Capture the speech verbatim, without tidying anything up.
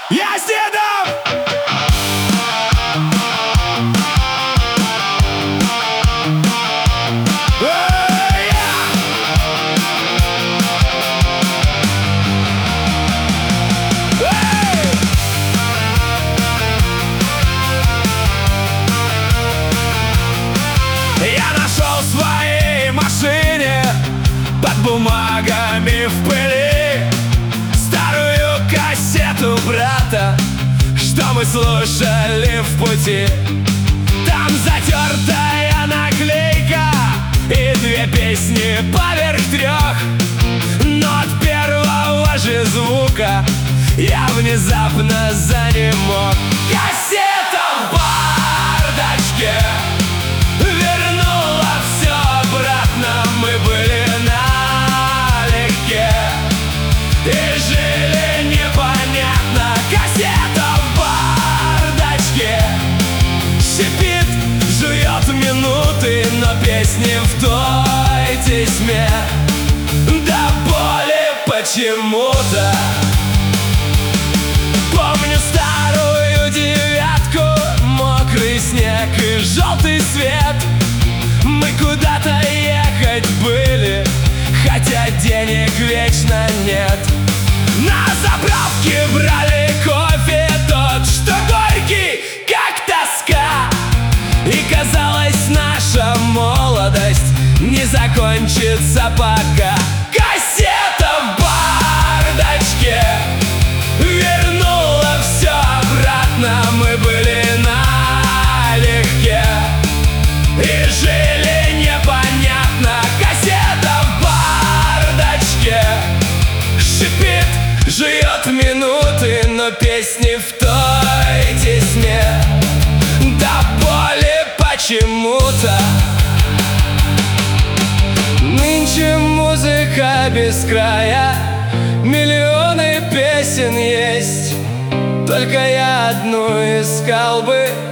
Я с дедом! Я нашел в своей машине под бумагами в пыли старую кассету брата, что мы слушали в пути. Там затертая наклейка и две песни поверх трех, но от первого же звука я внезапно занемог. Кассета в бардачке вернула все обратно. Мы были налегке и жили непонятно. Кассета в бардачке шипит, жует минуты, но песни в той тесьме до боли почему-то. Помню старую девятку, мокрый снег и желтый свет. Мы куда-то ехать были, хотя денег вечно нет. На заправке брали кофе тот, что горький, как тоска. И казалось, наша молодость не закончится пока. Кассета в бардачке вернула все обратно. Мы были налегке и жили непонятно. Кассета в бардачке шипит, жует минуты, но песни в той тесьме до боли почему-то. Нынче музыка без края, миллионы песен есть, только я одну искал бы.